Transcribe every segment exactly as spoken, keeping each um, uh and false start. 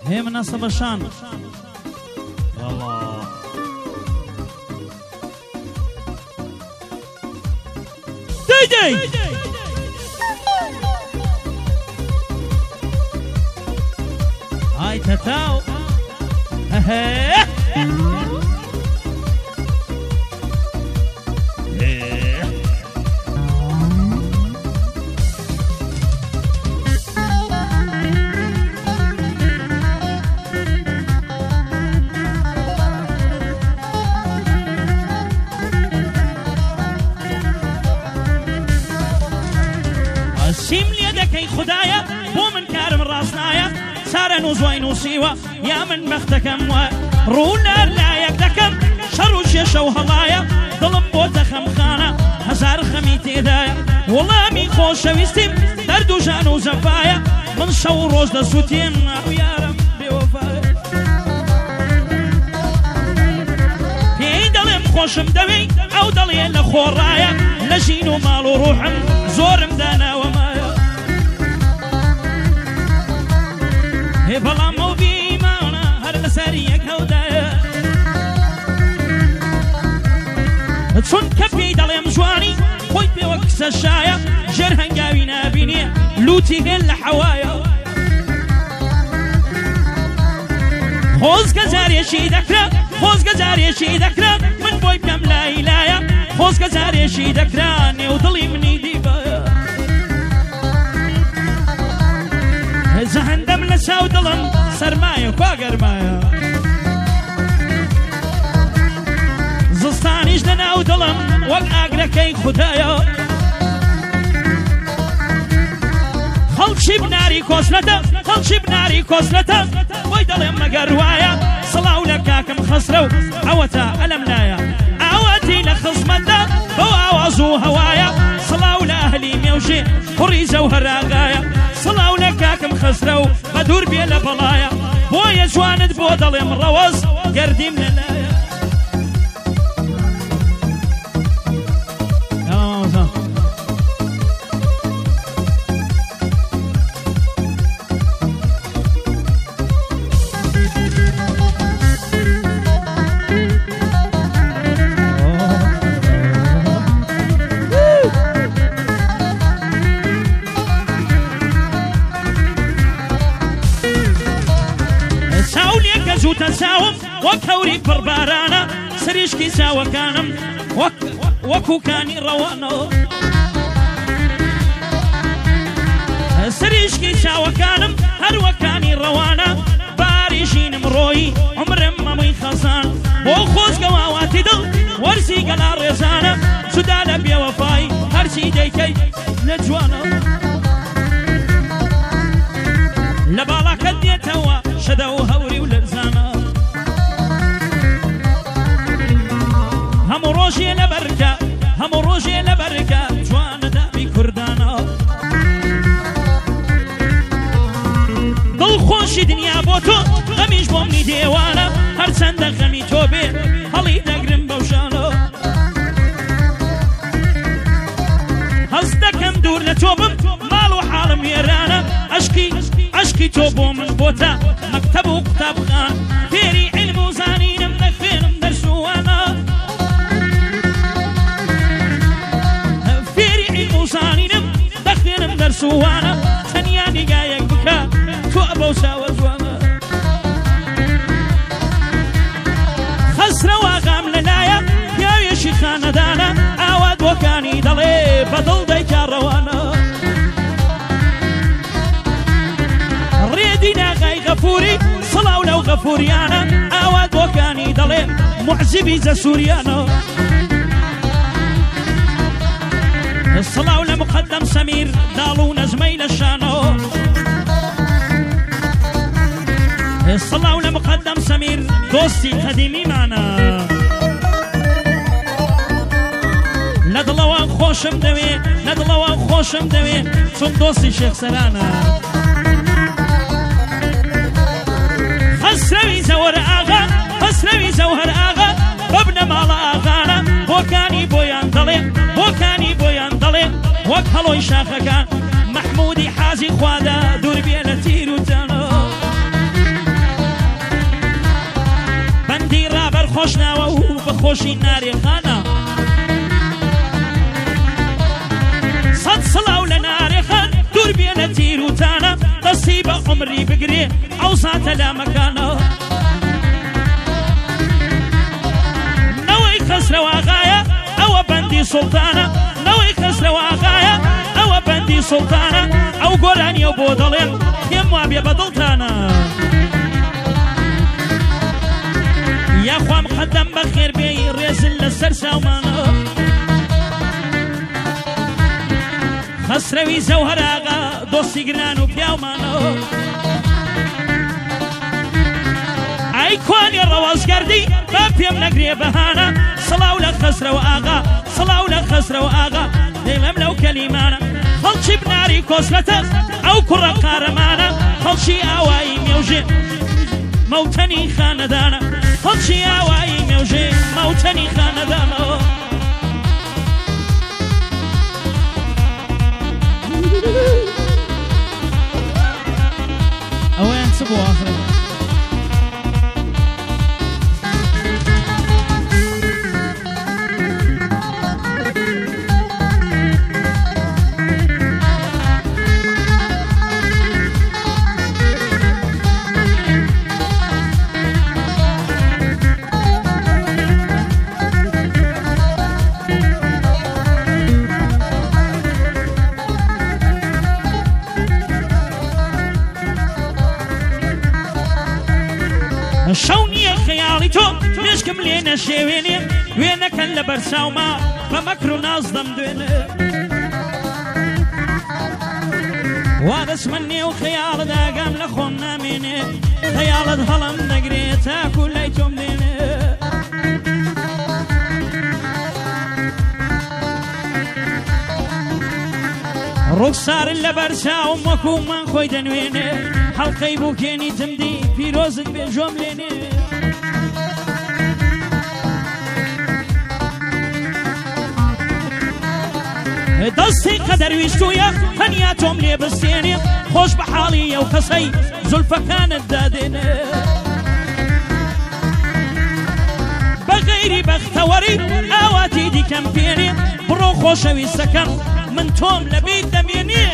هي مناسبة الشان الله دي دي هاي تتاو هه خدايا بو من كارم راسنايا سارن وزوين وسيوا يا من مختكم رونا لا يقدكم شروش يشو هلايا ظلم بوت خمخانة هزار خميتي دايا والله مين خوش ويستم دردو جانو زفايا من شو روز دسوتين ويا ربي وفايا في دلم خوشم دوي او دلي لخورايا لجينو مالو روحم زورم دانا ومايا هي بلا مو بيمانا هر لساريك هودايا تشون كفي دلم جواني خويت بوكس الشايا جرهن قاوي نابيني لوتي هل حوايا خوز كزاري شي ذكرى خوز كزاري شي ذكرى من بوي بكم لا إلايا خوز كزاري شي ذكراني وضلي مني ديبايا زهندم لساو دلم سرمايا وكاقر مايا زستانيش لناو دلم وقاقركي خدايا خلشي بناري كوسلتا خلشي بناري كوسلتا ويدلم مقروايا صلاو لكاكم خسرو عوتا ألمنايا عواتي لخصمتا بواوازو هوايا صلاو لأهلي ميوشي فريزو هراغايا صلاو لكاكم خسرو بدور بيلا بلايا بويا جواند بودلم روز قردي من اللايا تساوم وكوري بربارانا سريشكي ساوى كانم وك وكو كاني روانا سريشكي ساوى كانم هر وكاني روانا باريشين مروي عمر مامي خزان وخوز قواواتي دل ورسي قلا رزانا سدالة بيا وفاي هرسي ديكي نجوانا لبالا كديتوا شدو هوري ولرزانا هم روجي لبركة هم روجي لبركة جوان دابي كردانا دل خوشي دنيا بوتو غميش بومني ديوانا هر سندق غمي توبي هلي دقرم بوشانا هزدكم دور لتوبم مالو حالم يرانا اشكي اشكي توبو من بوتا مكتب وكتاب خان فيري علم وزانين مدخين مدرسوانا فيري علم وزانين مدخين مدرسوانا ثانياني قايق بكا توأبا وساوى زوانا خسر واغام لنايا يا يشي خاندانا عواد وكاني دلي بدل ديكا روانا ريدينا غاي غفوري صلاو لو غفوريانا عواد وكاني دلي معزبي زا سوريانا الصلاة لمقدم سمير دالو نزميل الشانو الصلاة لمقدم سمير دوستي قديمي معنا ندلوان خوشم دوي ندلوان خوشم دوي چون دوستي شيخ سرانا خسروي زور آغا خسروي زوهر آغا بابن مال آغانا بوكاني بويان دلي بوكاني بويان دلي وكهلوي شاخة كان محمودي حازي خوادا دور بيانا تيرو تانا خۆشی نارێخانە سەد سڵاو لە نارێخان دوور بێنە تیروتانە دەستی بە عمری بگرێ ئەو زاتە لا مەکانە نەوەی خەسرەوە ئاغایە ئەوە بەندی سوڵتانە نەوەی خەسرەوە ئاغایە ئەوە بەندی سوڵتانە ئەو گۆرانیە بۆ دەڵێن پێم وا بێ بەدڵتانە یاخوا مقەدەم بەخێر بێی ڕێزن لەسەر چاومانە خەسرەوی زەوهەر ئاغا دۆستی گران و پیاومانە ئای کوانی ڕەوازگەردی با پێم نەگرێ بەهانە سڵاو لە خەسرەوە ئاغا سڵاو لە خەسرەوە ئاغا دەیڵەم لەو کەلیمانە خەڵکی بناری کۆسلەتە ئەو کوڕە قارەمانە خەڵکی ئاوایی مێوژێ مەوتەنی خانەدانە خەڵکی ئاوایی مێوژێ مەوتەنی خانەدانەوە ئەوەیان چ بۆ ئاخرە شەو نییە خەیاڵی تۆ مێشکم لێ نەشێوێنێ وێنەکەن لە بەرچاوما بە مەکر و ناز دەمدوێنێ وا دەچمە نێو خەیاڵت ئاگام لە خۆم نامێنێ خەیاڵت هەڵم دەگرێت تاکو لای تۆم دێنێ ڕوخسارن لە بەرچاوم وەکومان خۆی دەنوێنێ حەڵقەی بووکێنی تمدی پیرۆزت بێ ژۆم لێنێ دەستی قەدەرویستویە هەنیا تۆم لێ بستێنێ خۆش بە حاڵی ئەو کەسەی زولفەکانت دادێنێ بە غەیری بەختەوەری ئاواتی دیکەم پێنێ بڕۆ خۆشەویستەکەم من تۆم لەبیر دەمێنێ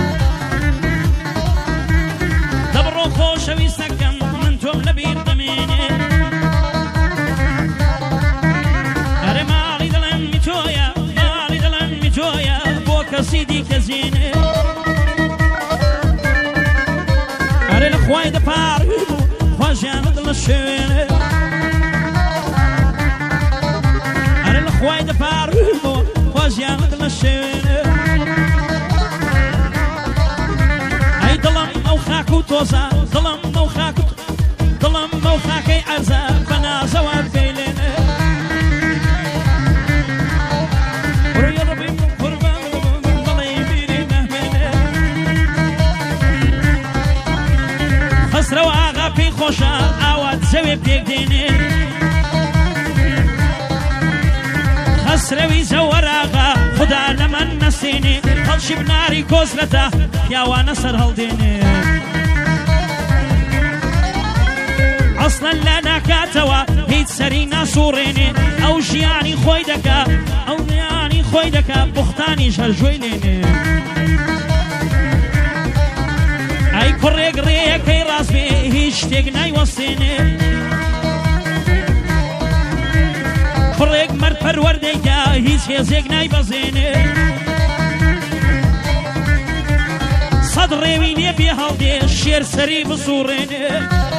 دەبڕۆ خۆشەویستەکەم من تۆم لەبیر دەمێنێ ئەرێ ماڵی دڵم میتۆیە ماڵی دڵم میتۆیە بۆ کەسی دیکە زێنێ ئەرێ لە خوای دەپار خواژیانت لە شوێنێ ئەرێ لە خوای دەپار خواژیانت لە شوێنێ ئەی دڵم ئەو خاک و تۆزە دڵم ئەو خاک و دڵم ئەو خاکەی عەرزە بە نازەوە بگەیلێنێ ڕووی ڕبی قوربان دڵی بیری نەهمێنێ خەسرەوە ئاغا پێی خۆشە ئاوات زەوێ پێک دێنێ خەسرەوی زەوەر ئاغا خدا لە من نەسێنێ خەڵکی بناری کۆزلەتە پیاوانە سەر هەڵدێنێ ئەسڵەن لا ناکاتەوە هیچ سەری ناسوڕێنێ ئەو ژیانی خۆی دەکا ئەو ژیانی خۆی دەکا بوختانیش هەرژۆی لێنێ ئەی کوڕێک ڕێیەکەی ڕاست بێ هیچ شتێک نایوەستێنێ کوڕێک مەرد پەروەردەیکە هیچ هێزێک نایبەزێنێ سەد ڕێوی لێ پێ هەڵدێ شێر سەری بسوڕێنێ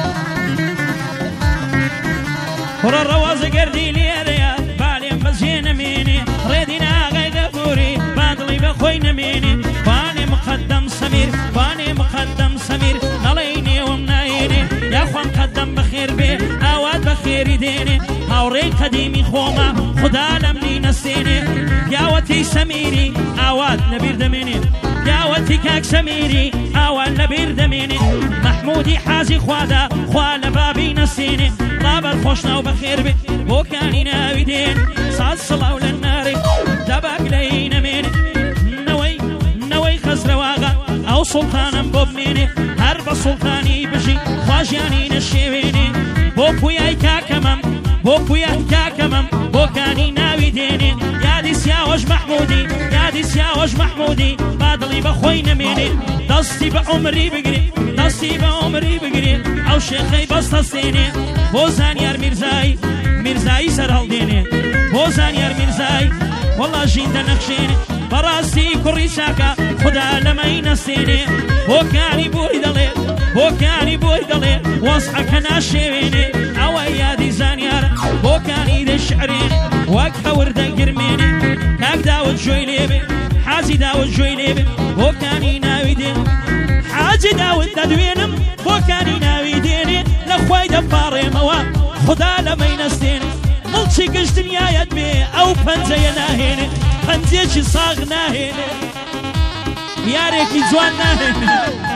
کوڕە ڕەوازە گەردی لێرەیە بالێم بەجێ نەمێنێ ڕێدی ناغای دەبووری بادڵی بە خۆی نەمێنێ وانێ مقەدەم سەمیر وانێ مقەدەم سەمیر نەڵێی نێوم نایێنێ یاخوا مقەدەم بەخێر بێ ئاوات بەخێری دێنێ هاوڕێی قەدیمی خۆمە خدا لەمنی نەسێنێ پیاوەتی سەمیری ئاوات لەبیر دەمێنێ پیاوەتی کاک سەمیری ئاوات لەبیر دەمێنێ محمودی حازی خوادا خوا لە بابی نەسێنێ ڕابەر خۆشناو بەخێر بێ بۆکانی ناوی دێن ساد سڵاو لە ناری دەباک لەی نەمێنێ نەوەی نەوەی خەزرەواغا ئەو سوڵتانم بۆ بمێنێ هەر بە سوڵتانی بژی خواژیانی نەشێوێنێ بۆ پویای کاکەمەم بۆ کویان کاکەمەم بۆکانی ناوی دێنێ یادی سیاوەش محمودی یادی سیاوەش محمودی با دڵی بە خۆی نەمێنێ دەستی بە عومری بگرێ دەستی بە عومری بگرێ ئەو شێخەی بەستە سێنێ بۆ زانیار میرزایی میرزایی سەر هەڵدێنێ بۆ زانیار میرزایی وەڵا ژین دەنەخشێنێ بەڕاستی کوڕی چاکە خدا لەمەی نەستێنێ بۆکانی بۆی دەڵێ بۆکانی بۆی دەڵێ وەسعەکە ناشێوێنێ ئەوە یادی زانیارە بۆکانی دەشعرێنێ وەک هەوردە گرمێنێ کاک داوت جۆی لێبێ حاجی داوت جۆی لێبێ بۆکانی ناوی دێن حاجی داوت دەدوێنم بۆکانی ناوی دێنێ لە خوای دەپاڕێمەوە خدا لەمەی نەستێنێ مڵچی گشت دنیایەت بێ ئەو پەنجەیە ناهێنێ پەنجێکی ساغ ناهێنێ یارێکی جوان ناهێنێ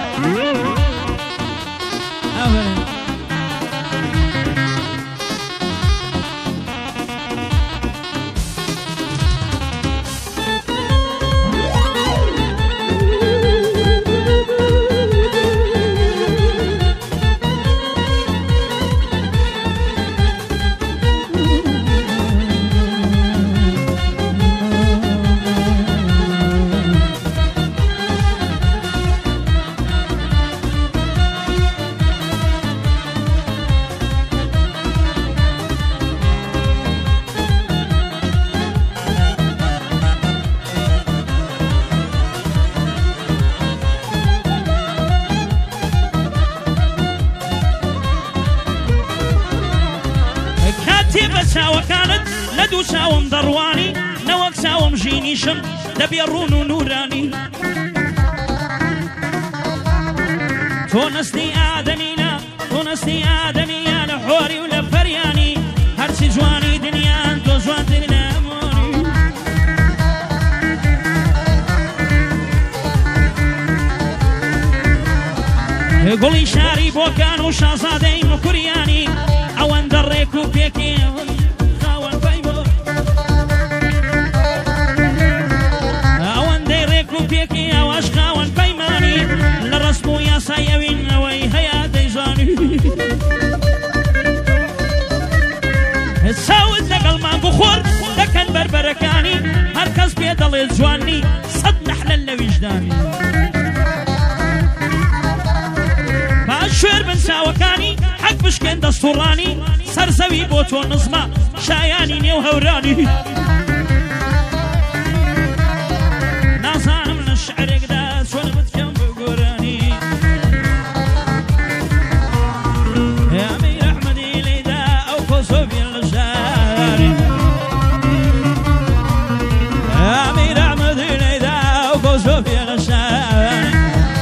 ئەوەنە چاوەکانت لە دوو چاوم دەڕوانی نەوەک چاوم ژینیشم دەبێ ڕوون و نورانی تۆ نستی ئادەمینا تۆ نستی ئادەمیە لە حۆری و لە فەریانی هەرچی جوانی دنیان تۆ جوانتر لە هەمووی گوڵی شاری بۆکان و شازادەی مکوریانی ئەوەندە ڕێک و پێکێ ساوت لەگەڵ مانگ و خۆر دەکەن بەربەرەکانی هەر کەس پێ دەڵێت جوانی سەد نەحلە لە ویژدانی باش شوێر بن چاوەکانی حەق بشکێن دەستوڕانی سەرزەوی بۆ تۆ نزمە شایانی نێو هەورانی نازانم لە شعرێکدا چۆن بتکەم بگۆرانی ئەمیر ئەحمەدی لێدا ئەو کۆسۆڤی ئەمیر ئەحمەدی لێدا ئەو کۆسۆڤی غەشانی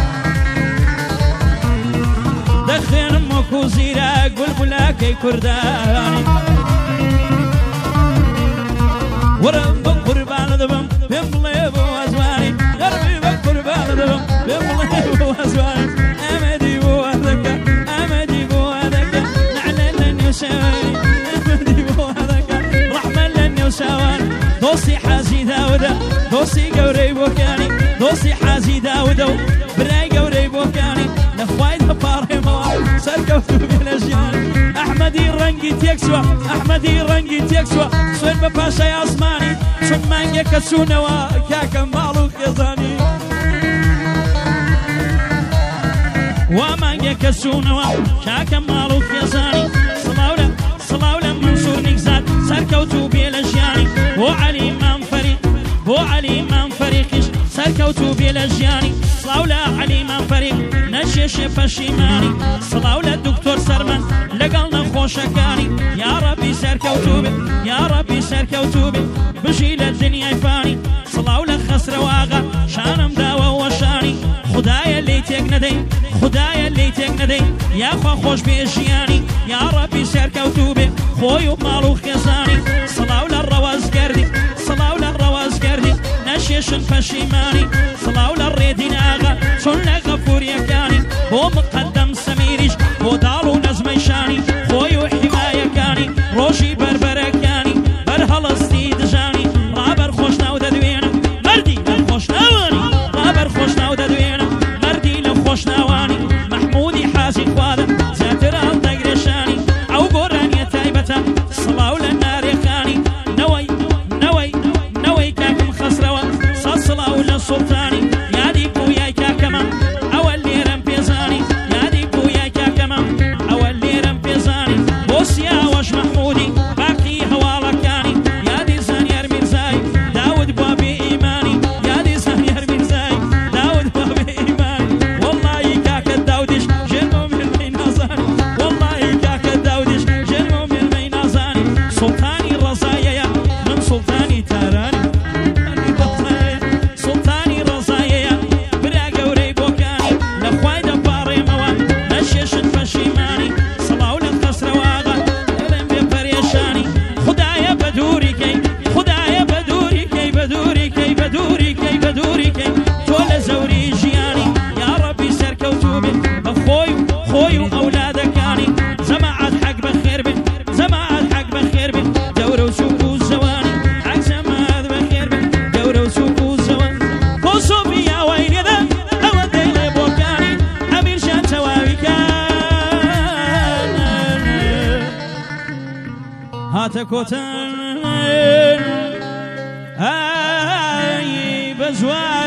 دەخوێنم وەکو زیرەک بولبولاکەی کوردانی وەرم بە قوربانە دەبم پێم بڵێ بۆ ئەزوانی دەربی بە قوربانە دەبم پێم بڵێ بۆ ئەزوانی ئەمەدی بۆ ئەدەکە ئەمەدی بۆ ئەدەکە نعلە لە نێو شەوانی ئەمەدی بۆ ئەدەکە ڕەحمە لە نێو شەوانی دۆستی حاجی داودە دۆستی گەورەی بۆکانی دۆستی حاجی داودە و برای گەورەی بۆکانی لە خوای دەپاڕێمەوە سەرکەوتوو بێ لە ژیانی ئەحمەدی ڕەنگی تێکچووە ئەحمەدی ڕەنگی تێکچووە سوێن بە پاشای ئاسمانی چون مانگێکە چوونەوە کاکە ماڵ و خێزانی وا مانگێکە چوونەوە کاکە ماڵ و خێزانی سڵاو لە سڵاو لە منسوور نیگزات سەرکەوتوو بێ لە ژیانی بۆ عەلی مامفەری بۆ عەلی مامفەریقیش سەرکەوتوو بێ لە ژیانی سڵاو لە عەلی مامفەریق نەشێشێ پەشیمانی سڵاو لە دوکتۆر سەرمەند لەگەڵ نەخۆشەکانی یا ڕەبی سەرکەوتوو بێ یا ڕەبی سەرکەوتوو بێ بژی لە دنیای فانی سڵاو لە خەسرەواغا شانم داوە وەشانی خدایە لێی تێک نەدەی خدایە لێی تێک نەدەی یاخوا خۆش بێ ژیانی یا ڕەبی سەرکەوتوو بێ خۆی و ماڵ و خێزانی سڵاو لە ڕەوازگەردی سڵاو لە ڕەوازگەردی نەشێشن پەشیمانی سڵاو لە ڕێدین ئاغا چۆن لە غەفوریەکانی بۆ مقەدەم سەمیریش بۆ داڵ و نەزمەی شانی خۆی و حیمایەکانی ڕۆژی بەربەرەکانی بەرهەڵستی دژانی ڕابەر خۆش ناو دەدوێنم مەردی لە خۆش ناوانی ڕابەر خۆش ناو دەدوێنم مەردی لە خۆش ناوانی محمودی حاجی خوادە زیاتر هەڵدەگرێشانی ئەو گۆرانیە تایبەتە سڵاو هاتە کۆتن ئای بەزوار